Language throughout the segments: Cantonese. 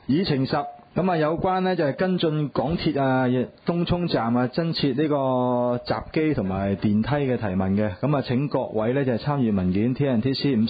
議程10咁啊，有關呢就係跟進港鐵啊東涌站啊增設呢個閘機同埋電梯嘅提問嘅，咁啊請各位呢就係參閱文件 TNTC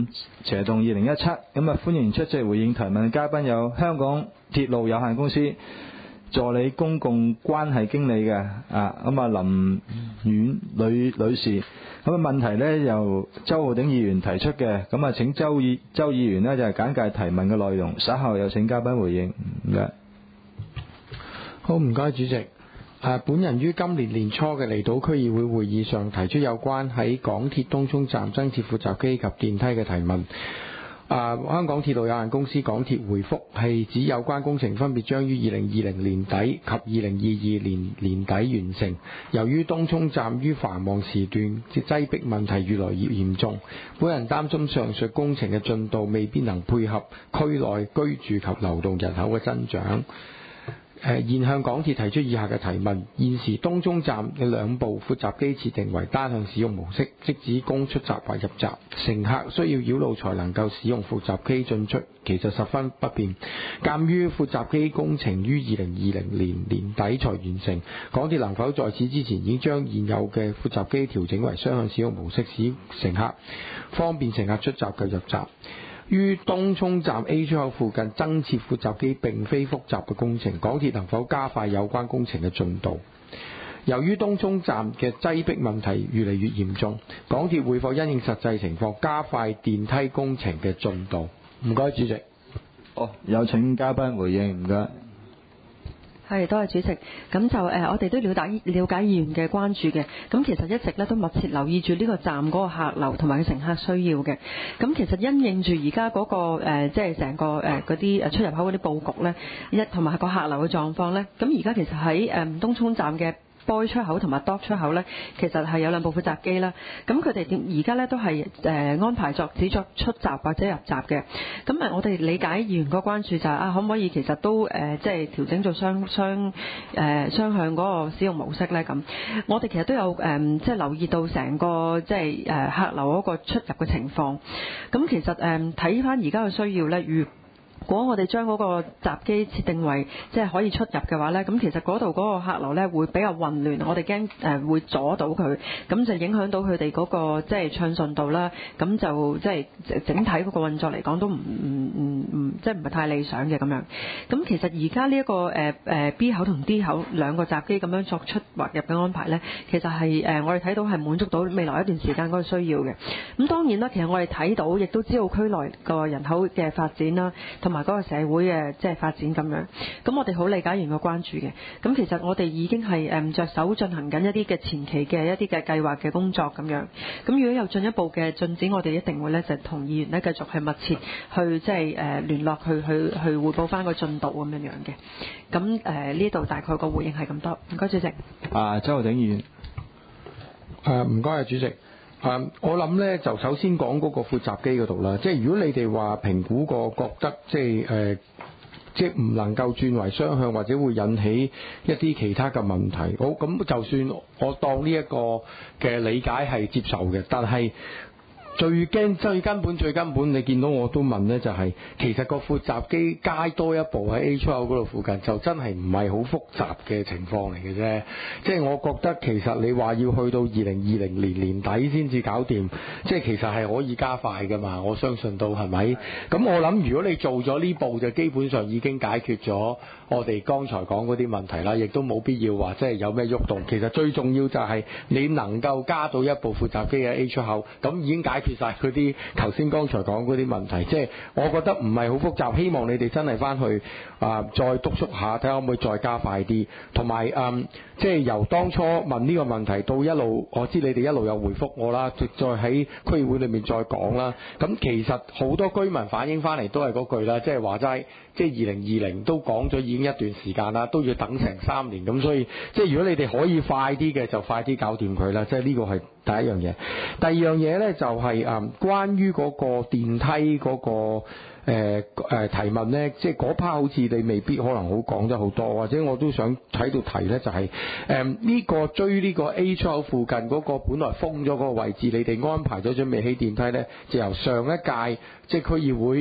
55/2017，咁啊歡迎出席回應提問嘅嘉賓有香港鐵路有限公司助理公共關係經理嘅咁啊林婉女士，咁啊問題呢由周浩鼎議員提出嘅，咁啊請周議員呢就係簡介提問嘅內容，稍後有請嘉賓回應。唔該。 好，唔該主席。本人於今年年初嘅離島區議會會議上提出有關喺港鐵東涌站增設副閘機及電梯嘅提問。香港鐵路有限公司港鐵回覆係指有關工程分別將於2020年底及2022年年底完成。由於東涌站於繁忙時段嘅擠迫問題越來越嚴重，本人擔心上述工程嘅進度未必能配合區內居住及流動人口嘅增長。現向港鐵提出以下嘅提問：現時東涌站嘅兩部副閘機設定為單向使用模式，即指供出閘或入閘，乘客需要繞路才能夠使用副閘機進出，其實十分不便。鑑於副閘機工程於2020年年底才完成，港鐵能否在此之前已經將現有嘅副閘機調整為雙向使用模式，使乘客方便乘客出閘及入閘？於東涌站 A 出口附近增設副閘機並非複雜嘅工程，港鐵能否加快有關工程嘅進度？由於東涌站嘅擠迫問題越嚟越嚴重，港鐵會否因應實際情況加快電梯工程嘅進度？唔該，主席。 有請嘉賓回應，唔該。 係，多謝主席。咁就我哋都了解議員嘅關注嘅。咁其實一直咧都密切留意住呢個站嗰個客流同埋乘客需要嘅。咁其實因應住而家嗰個即係成個嗰啲出入口嗰啲佈局咧，同埋個客流嘅狀況咧，咁而家其實喺東涌站嘅boy 出口同埋 dog 出口呢，其實係有兩部副閘機啦。咁佢哋而家呢都係安排只作出閘或者入閘嘅。咁我哋理解議員個關注就係可唔可以其實都即係調整做雙向嗰個使用模式呢？咁我哋其實都有即係留意到成個即係客流嗰個出入嘅情況。咁其實睇翻而家嘅需要呢，如果我哋將嗰個閘機設定為即係可以出入嘅話呢，咁其實嗰度嗰個客流呢會比較混亂，我哋驚會阻到佢，咁就影響到佢哋嗰個即係暢順度啦。咁就即係整體嗰個運作嚟講都即係唔係太理想嘅咁樣。咁其實而家呢一個B 口同 D 口兩個閘機咁樣作出或入嘅安排呢，其實係我哋睇到係滿足到未來一段時間嗰個需要嘅。咁當然啦，其實我哋睇到亦都知道區內個人口嘅發展啦，同埋嗰個社會嘅即係發展咁樣，咁我哋好理解員嘅關注嘅。咁其實我哋已經係着手進行緊一啲嘅前期嘅一啲嘅計劃嘅工作咁樣。咁如果有進一步嘅進展，我哋一定會咧就同議員咧繼續係密切去即係聯絡去匯報翻個進度咁樣樣嘅。咁呢度大概個回應係咁多。唔該，主席。 周浩鼎議員。 唔該，主席。我諗呢，就首先講嗰個副閘機嗰度啦，即係如果你哋話評估過覺得即係唔能夠轉為雙向或者會引起一啲其他嘅問題，好，咁就算我當呢一個嘅理解係接受嘅，但係最根本，你見到我都問呢，就係其實個副閘機加多一部喺 A 出口嗰度附近，就真係唔係好複雜嘅情況嚟嘅啫。即係我覺得其實你話要去到2020年年底先至搞掂，即係其實係可以加快㗎嘛。我相信到係咪？咁我諗如果你做咗呢步，就基本上已經解決咗我哋剛才講嗰啲問題啦，亦都冇必要話即係有咩喐動。其實最重要就係你能夠加到一部副閘機喺 A 出口，咁已經解決晒嗰啲頭先剛才講嗰啲問題。即係我覺得唔係好複雜，希望你哋真係翻去再督促下，睇下可唔可以再加快啲。同埋即係由當初問呢個問題到一路，我知你哋一路有回覆我啦，再喺區議會裏面再講啦。咁其實好多居民反映翻嚟都係嗰句啦，即係話齋，即係2020都講咗已經一段時間啦，都要等成3年。咁所以即係如果你哋可以快啲嘅，就快啲搞掂佢啦。即係呢個係第一樣嘢。第二樣嘢呢，就係關於嗰個電梯嗰個提問呢，即係嗰 part 好似你未必可能好講得好多，或者我都想喺度提呢，就係呢個追呢個 A 出口附近嗰個本來封咗嗰個位置，你哋安排咗準備起電梯呢，就由上一屆即係區議會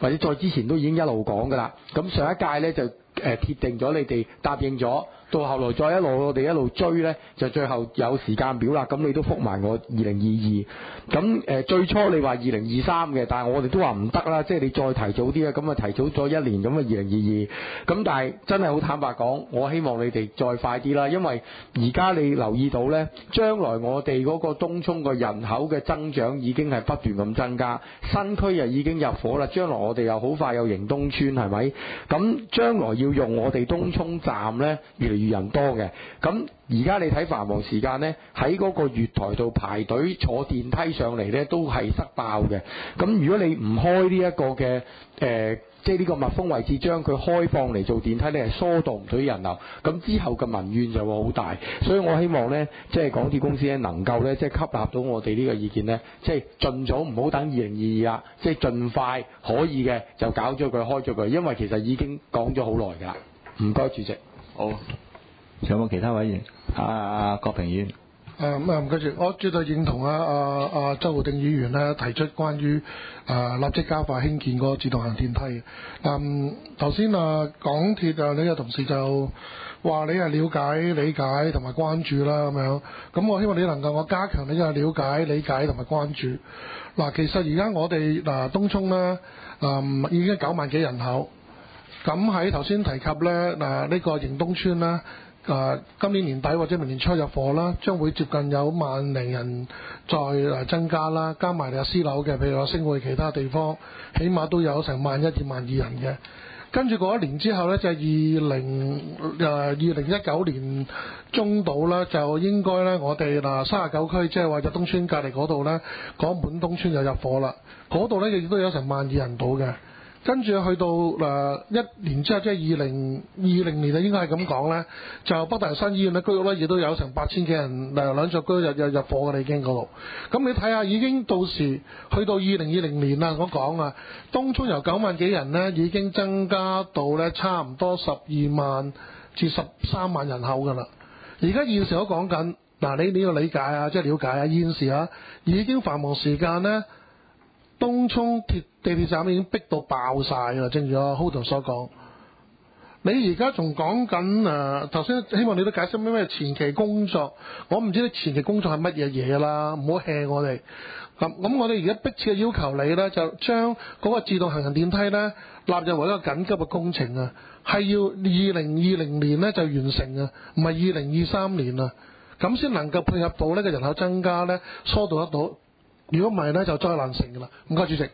或者再之前都已經一路講㗎啦。咁上一屆呢，就鐵定咗，你哋答應咗。到後來再我哋一路追呢，就最後有時間表啦。咁你都覆埋我2022。咁最初你話2023嘅，但係我哋都話唔得啦，即係你再提早啲啊，咁啊提早咗1年，咁啊2022。咁但係真係好坦白講，我希望你哋再快啲啦，因為而家你留意到呢，將來我哋嗰個東涌個人口嘅增長已經係不斷咁增加，新區又已經入伙啦，將來我哋又好快有迎東村，係咪？咁將來要用我哋東涌站呢，越嚟越人多嘅。咁而家你睇繁忙時間呢，喺嗰個月台度排隊坐電梯上嚟呢，都係塞爆嘅。咁如果你唔開呢一個嘅即係呢個密封位置，將佢開放嚟做電梯，你係疏導唔到啲人流，咁之後嘅民怨就會好大。所以我希望呢，即係港鐵公司咧能夠呢，即係吸納到我哋呢個意見呢，即係盡早唔好等2022啦，即係盡快可以嘅就搞咗佢開咗佢，因為其實已經講咗好耐㗎啦。唔該，主席。 好，有冇其他委員？郭平議員。 唔該住，我絕對認同周浩鼎議員咧提出關於立即加快興建個自動行電梯。頭先港鐵你嘅同事就話你係了解、理解同埋關注啦咁樣。咁我希望你能夠加強你嘅了解、理解同埋關注。其實而家我哋東涌咧已經9萬幾人口。咁喺頭先提及咧呢個迎東村咧。今年年底或者明年初入伙啦，將會接近有10000人再增加啦，加埋你私樓嘅，譬如話升去其他地方，起碼都有成11000、22000人嘅。跟住過一年之後呢，就係2019年中度啦，就應該呢，我哋39區，即係話日東村隔離嗰度呢，港本東村就入伙啦，嗰度呢，亦都有成12000人到嘅。跟住去到1年之後，即係2020年應該係咁講呢，就北大嶼山醫院咧居屋呢，亦都有成8000幾人兩座居屋入伙嘅啦，已經嗰度。咁你睇下，已經到時去到2020年啦，我講啊，東涌由9萬幾人呢，已經增加到呢差唔多12萬至13萬人口㗎啦。而家現時我講緊你要理解啊，即係了解啊，現時已經繁忙時間呢。東涌地鐵站已經逼到爆晒啦，正如阿 Holden 所講。你而家仲講緊頭先希望你都解釋咩前期工作，我唔知你前期工作係乜嘢嘢啦，唔好 hea 我哋。咁我哋而家迫切嘅要求你呢，就將嗰個自動行人電梯呢納入為一個緊急嘅工程啊，係要2020年呢就完成啊，唔係2023年啊，咁先能夠配合到呢個人口增加呢，疏導得到。如果唔係咧，就災難性噶啦。唔該，主席。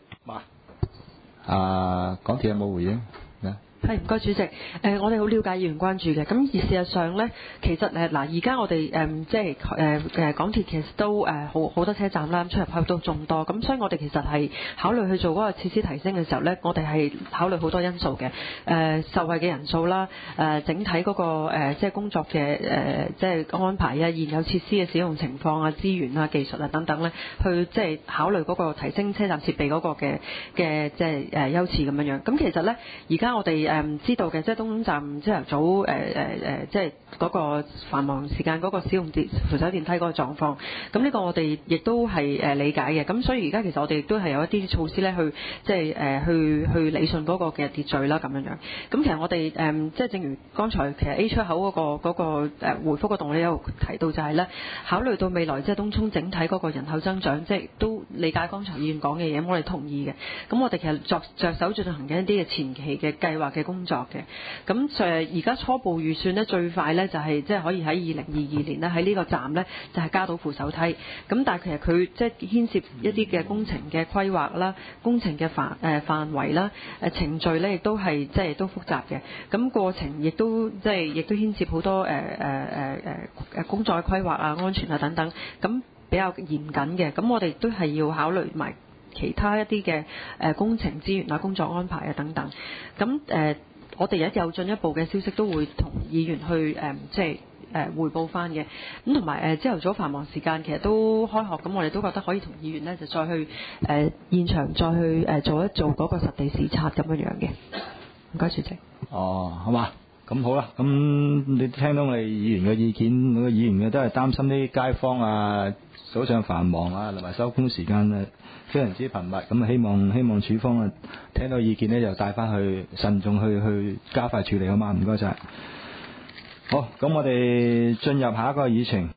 港鐵有冇回應？ 係，唔該主席。我哋好了解議員關注嘅。咁而事實上咧，其實而家我哋即係港鐵其實都好多車站啦，出入口都眾多。咁所以我哋其實係考慮去做嗰個設施提升嘅時候咧，我哋係考慮好多因素嘅。受惠嘅人數啦，整體嗰個即係工作嘅即係安排啊，現有設施嘅使用情況啊、資源啊、技術啊等等咧，去即係考慮嗰個提升車站設備嗰個嘅即係優次咁樣樣。咁其實咧，而家我哋知道嘅，即係東涌站朝頭早即係嗰個繁忙時間嗰個使用扶手電梯嗰個狀況。咁呢個我哋亦都係理解嘅。咁所以而家其實我哋亦都係有一啲措施咧，去即係去理順嗰個嘅秩序啦，咁樣樣。咁其實我哋即係正如剛才其實 A 出口嗰個回覆嗰度咧有提到就係咧，考慮到未來即係東涌整體嗰個人口增長，即係都理解剛才議員講嘅嘢，我哋同意嘅。咁我哋其實着手進行緊一啲嘅前期嘅計劃嘅工作嘅。咁而家初步預算咧，最快咧就係即係可以喺2022年咧喺呢個站咧就係加到扶手梯。咁但係其實佢即係牽涉一啲嘅工程嘅規劃啦、工程嘅範圍啦、程序咧亦都係即係都複雜嘅。咁過程亦都即係亦都牽涉好多工作嘅規劃啊、安全啊等等。咁比較嚴謹嘅。咁我哋都係要考慮埋其他一啲嘅工程資源啊、工作安排啊等等。咁我哋有進一步嘅消息都會同議員去即係匯報翻嘅。咁同埋朝頭早繁忙時間其實都開學，咁我哋都覺得可以同議員呢就再去現場再去做一做嗰個實地視察咁樣樣嘅。唔該，主席。 好嘛。 咁好啦，咁你聽到我哋議員嘅意見，嗰個議員嘅都係擔心啲街坊啊，早上繁忙啊，同埋收工時間啊非常之頻密，咁啊希望署方啊聽到意見咧就帶翻去慎重去加快處理好嘛，唔該晒。好，咁我哋進入下一個議程。